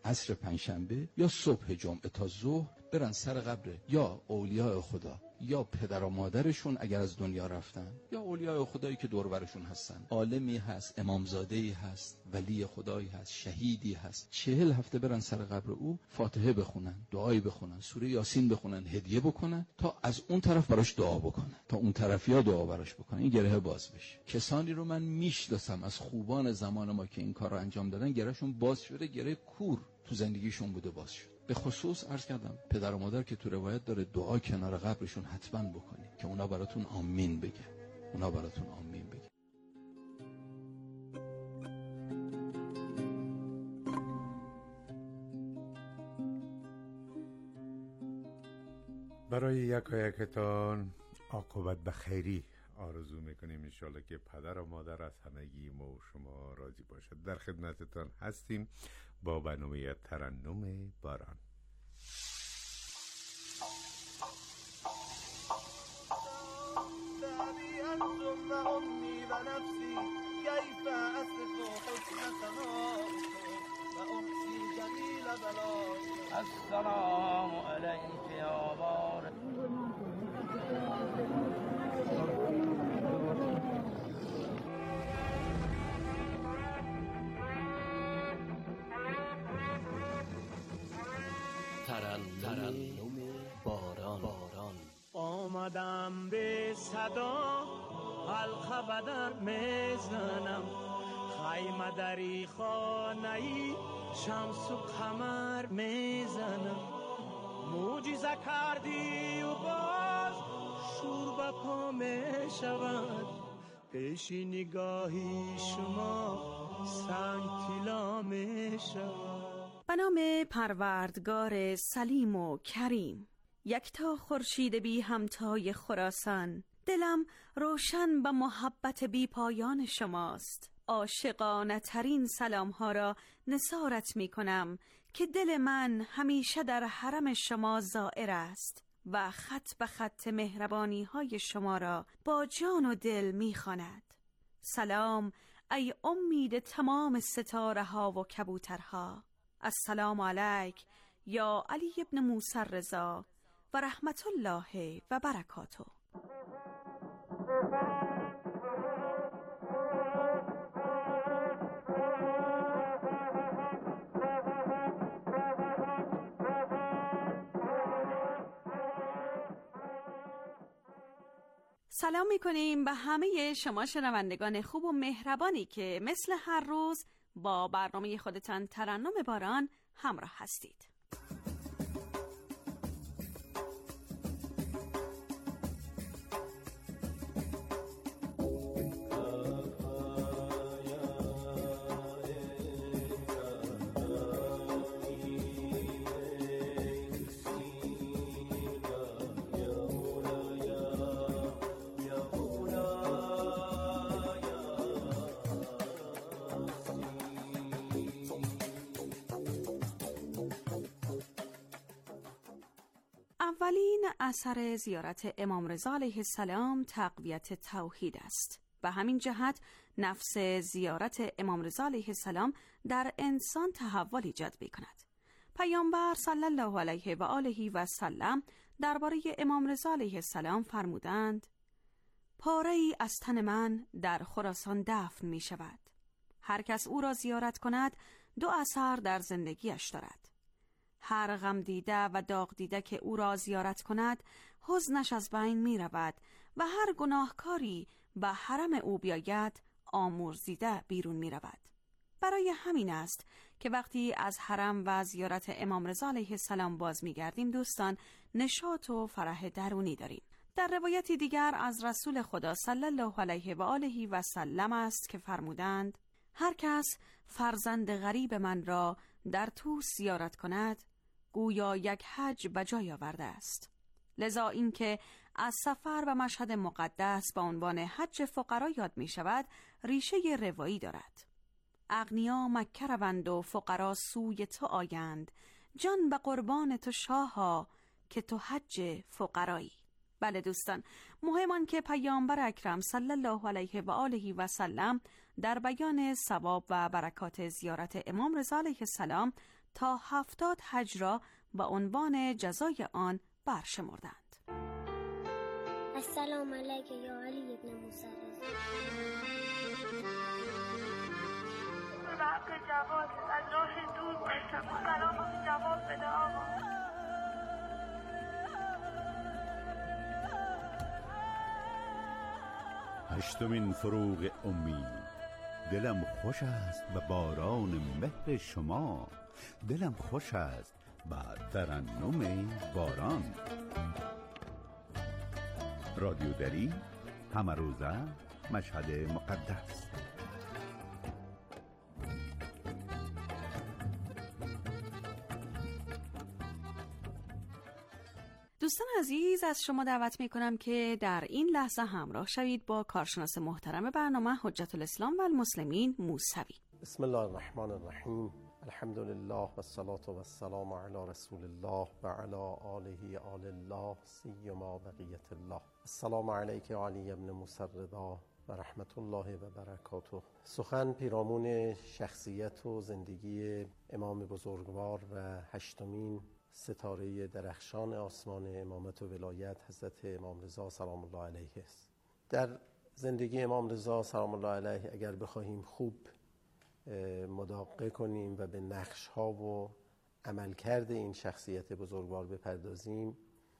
عصر پنجشنبه یا صبح جمعه تا ظهر برن سر قبر یا اولیاء خدا یا پدر و مادرشون اگر از دنیا رفتن، یا اولیاء خدایی که دور برشون هستن. عالمی هست، امامزاده‌ای هست، ولی خدایی هست، شهیدی هست. چهل هفته برن سر قبر او، فاتحه بخونن، دعایی بخونن، سوره یاسین بخونن، هدیه بکنن تا از اون طرف براش دعا بکنن، تا اون طرفیا دعا براش بکنن، این گره باز بشه. کسانی رو من میشناسم از خوبان زمان ما که این کار رو انجام دادن، گرهشون باز شده، گره کور تو زندگیشون بوده باز شد. به خصوص عرض کردم پدر و مادر که تو روایت داره دعا کنار قبرشون حتما بکنید که اونا براتون آمین بگه، اونا براتون آمین بگه. برای یکایکتان عاقبت به خیری آرزو میکنیم، انشالله که پدر و مادر از همگی ما و شما راضی باشد. در خدمتتان هستیم با برنامه ترنم باران. السلام علیک یا بار ترنم باران. باران آمدم به صدا حلقه بدر میزنم، خیمه دری خانه‌ای شمس و قمر میزنم. معجزه کردی و باز شور به پا میشود، پیش نگاهی شما سنگ طلا میشود. به نام پروردگار سلیم و کریم، یکتا خورشید بی همتای خراسان، دلم روشن به محبت بی پایان شماست. عاشقانه ترین سلام ها را نثارت می کنم که دل من همیشه در حرم شما زائر است و خط به خط مهربانی های شما را با جان و دل می خواند. سلام ای امید تمام ستاره ها و کبوترها. السلام علیک یا علی ابن موسی رضا و رحمت الله و برکاته. سلام میکنیم به همه شما شنوندگان خوب و مهربانی که مثل هر روز با برنامه خودتان ترنم باران همراه هستید. اولین اثر زیارت امام رضا علیه السلام تقویت توحید است. به همین جهت نفس زیارت امام رضا علیه السلام در انسان تحول ایجاد می‌کند. پیامبر صلی الله علیه و آله و سلم درباره امام رضا علیه السلام فرمودند: پاره‌ای از تن من در خراسان دفن می‌شود. هر کس او را زیارت کند دو اثر در زندگیش دارد. هر غم دیده و داغ دیده که او را زیارت کند حزنش از بین می رود و هر گناهکاری به حرم او بیاید آمرزیده بیرون می رود. برای همین است که وقتی از حرم و زیارت امام رضا علیه السلام باز می گردیم دوستان نشاط و فرح درونی داریم. در روایتی دیگر از رسول خدا صلی الله علیه و آله و سلم است که فرمودند: هر کس فرزند غریب من را در طوس زیارت کند گویا یک حج به جای آورده است. لذا این که از سفر و مشهد مقدس با عنوان حج فقرا یاد می شود ریشه روایی دارد. اغنیا مکه روند و فقرا سوی تو آیند، جان به قربان تو شاها که تو حج فقرایی. بله دوستان، مهمان که پیامبر اکرم صلی الله علیه و آله و سلم در بیان ثواب و برکات زیارت امام رضا علیه السلام تا هفتاد حج را به عنوان جزای آن برشمردند. السلام علیک یا علی ابن موسی رضا. به حق جواد از راه دور باشم، سلام جواد بده آقا. هشتمین فروغ امید. دلم خوش است به باران مهر شما، دلم خوش است به ترنم باران. رادیو دری، همه روزه، مشهد مقدس. دوستان عزیز، از شما دعوت می کنم که در این لحظه همراه شوید با کارشناس محترم برنامه حجت الاسلام و المسلمین موسوی. بسم الله الرحمن الرحیم. الحمد لله و الصلاة و السلام علی رسول الله و علی آله آل الله سیما بقیت الله. السلام علیک علی ابن موسی رضا و رحمت الله و برکاته. سخن پیرامون شخصیت و زندگی امام بزرگوار و هشتمین ستاره درخشان آسمان امامت و ولایت حضرت امام رضا سلام الله علیه است. در زندگی امام رضا سلام الله علیه اگر بخواهیم خوب مداقه کنیم و به نقش ها و عملکرد این شخصیت بزرگوار بپردازیم،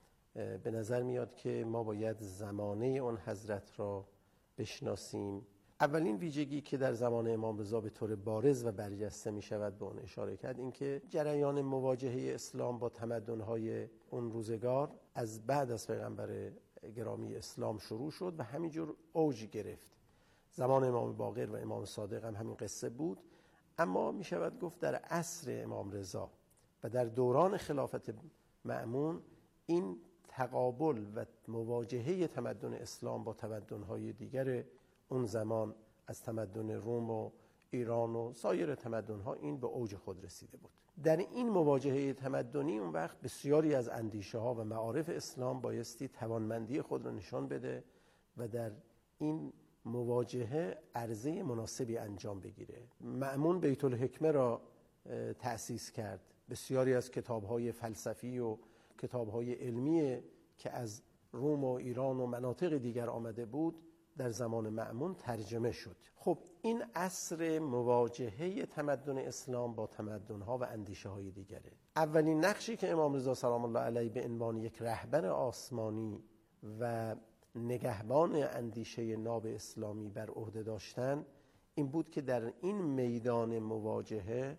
به نظر میاد که ما باید زمانه اون حضرت را بشناسیم. اولین ویژگی که در زمان امام رضا به طور بارز و برجسته می شود به اون اشاره کرد این که جریان مواجهه اسلام با تمدن‌های اون روزگار از بعد از پیغمبر گرامی اسلام شروع شد و همینجور اوج گرفت. زمان امام باقر و امام صادق هم همین قصه بود، اما می شود گفت در عصر امام رضا و در دوران خلافت مأمون این تقابل و مواجهه تمدن اسلام با تمدن‌های دیگر اون زمان از تمدن روم و ایران و سایر تمدن‌ها این به اوج خود رسیده بود. در این مواجهه تمدنی اون وقت بسیاری از اندیشه‌ها و معارف اسلام بایستی توانمندی خود را نشان بده و در این مواجهه عرضه مناسبی انجام بگیره. مأمون بیت الحکمه را تأسیس کرد. بسیاری از کتاب‌های فلسفی و کتاب‌های علمی که از روم و ایران و مناطق دیگر آمده بود در زمان مأمون ترجمه شد. خب این عصر مواجهه تمدن اسلام با تمدن‌ها و اندیشه‌های دیگره. اولین نقشی که امام رضا سلام الله علیه به عنوان یک رهبر آسمانی و نگهبان اندیشه ناب اسلامی بر عهده داشتن این بود که در این میدان مواجهه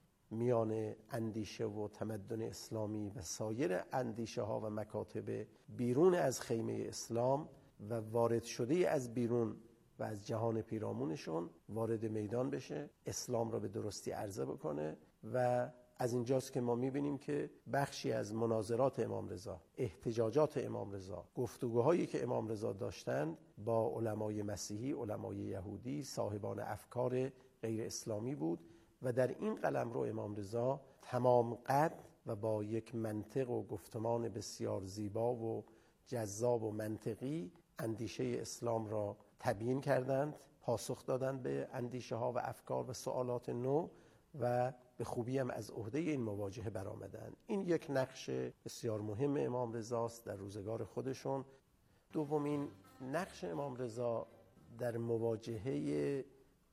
میان اندیشه و تمدن اسلامی و سایر اندیشه ها و مکاتب بیرون از خیمه اسلام و وارد شده از بیرون و از جهان پیرامونشون وارد میدان بشه، اسلام را به درستی عرضه بکنه. و از اینجاست که ما میبینیم که بخشی از مناظرات امام رضا، احتجاجات امام رضا، گفتگوهایی که امام رضا داشتند با علمای مسیحی، علمای یهودی، صاحبان افکار غیر اسلامی بود و در این قلمرو امام رضا تمام قد و با یک منطق و گفتمان بسیار زیبا و جذاب و منطقی اندیشه اسلام را تبیین کردند، پاسخ دادند به اندیشه ها و افکار و سوالات نو و به خوبی هم از عهده این مواجهه برآمدند. این یک نقش بسیار مهم امام رضاست در روزگار خودشون. دومین نقش امام رضا در مواجهه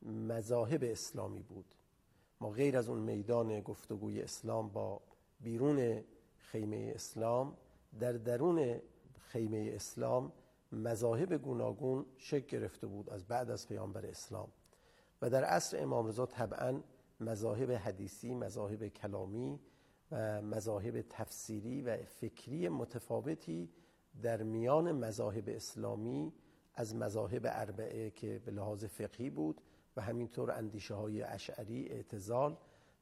مذاهب اسلامی بود. ما غیر از اون میدان گفتگوی اسلام با بیرون خیمه اسلام، در درون خیمه اسلام مذاهب گوناگون شکل گرفته بود از بعد از پیامبر اسلام و در عصر امام رضا طبعاً مذاهب حدیثی، مذاهب کلامی و مذاهب تفسیری و فکری متفاوتی در میان مذاهب اسلامی از مذاهب اربعه که به لحاظ فقهی بود و همینطور اندیشه های اشعری، اعتزال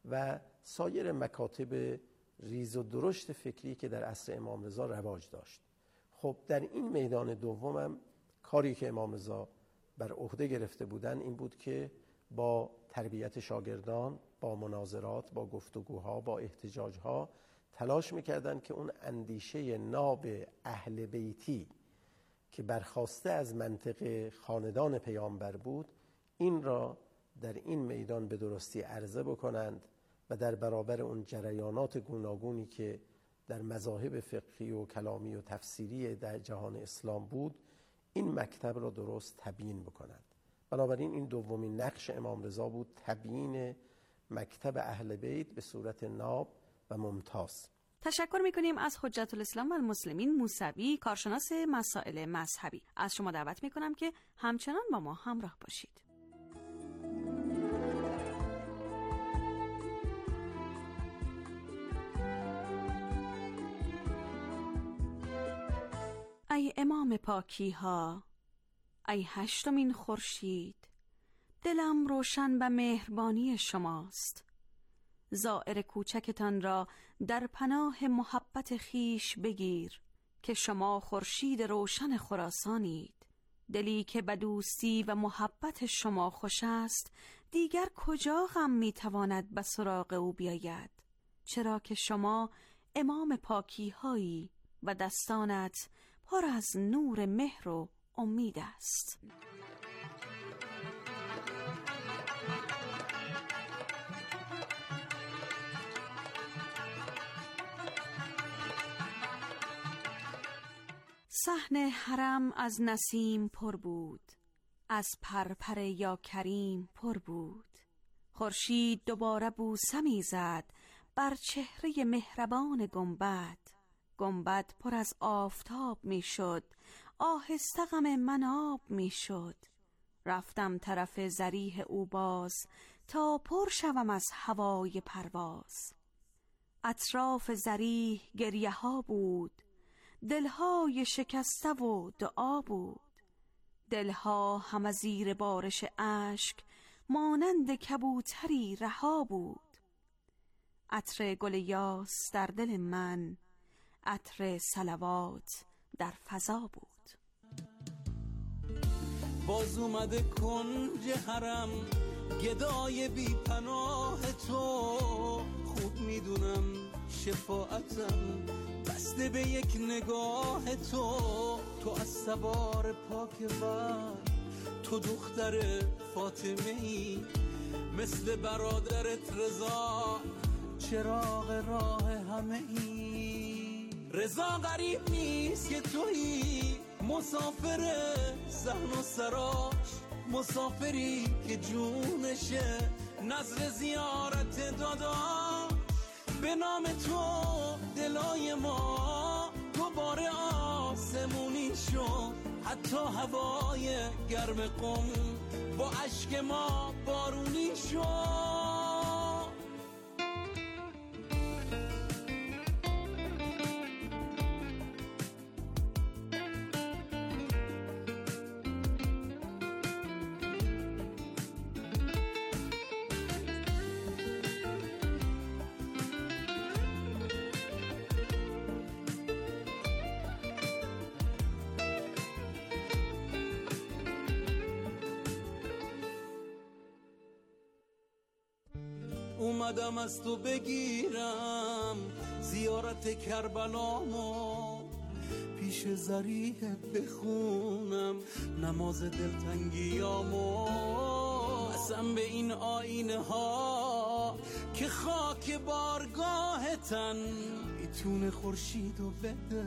و سایر مکاتب ریز و درشت فکری که در عصر امام رضا رواج داشت. خب در این میدان دومم کاری که امام رضا بر عهده گرفته بودن این بود که با تربیت شاگردان، با مناظرات، با گفتگوها، با احتجاجها تلاش میکردن که اون اندیشه ناب اهل بیتی که برخاسته از منطق خاندان پیامبر بود این را در این میدان به درستی عرضه بکنند و در برابر اون جریانات گوناگونی که در مذاهب فقهی و کلامی و تفسیری در جهان اسلام بود، این مکتب را درست تبیین بکنند. بنابراین این دومین نقش امام رضا بود، تبیین مکتب اهل بیت به صورت ناب و ممتاز. تشکر میکنیم از حجت الاسلام و المسلمین موسوی، کارشناس مسائل مذهبی. از شما دعوت میکنم که همچنان با ما همراه باشید. ای امام پاکی ها، ای هشتمین خورشید، دلم روشن به مهربانی شماست. زائر کوچکتان را در پناه محبت خیش بگیر که شما خورشید روشن خراسانید. دلی که به دوستی و محبت شما خوش است، دیگر کجا غم میتواند به سراغ او بیاید؟ چرا که شما امام پاکی هایی و دستانت پر از نور مهر و امید است. صحن حرم از نسیم پر بود، از پرپر یا کریم پر بود. خورشید دوباره بوسه می زد بر چهره مهربان گنبد. گنبد پر از آفتاب می شد، آهسته غم من آب می شد. رفتم طرف ضریح او باز تا پر شوم از هوای پرواز. اطراف ضریح گریه ها بود، دلهای شکسته و دعا بود. دلها هم زیر بارش اشک مانند کبوتری رها بود. عطر گل یاس در دل من، عطر صلوات در فضا بود. باز اومده کنج حرم، گدای بی پناه تو. خوب میدونم شفاعتم بسته به یک نگاه تو. تو از سوار پاک وقت، تو دختر فاطمه ای، مثل برادرت رضا چراغ راه همه ای. رضا غریب نیست که تویی مسافر ذهن و سراش، مسافری که جونشه نظر زیارت داداش. به نام تو دلای ما دوباره آسمونی شد، حتی هوای گرم قم با اشک ما بارونی شد. اومدم از تو بگیرم زیارت کربلامو، پیش ضریح بخونم نماز دلتنگیامو. قسم به این آینه ها که خاک بارگاهتن، میتونه خورشید و بده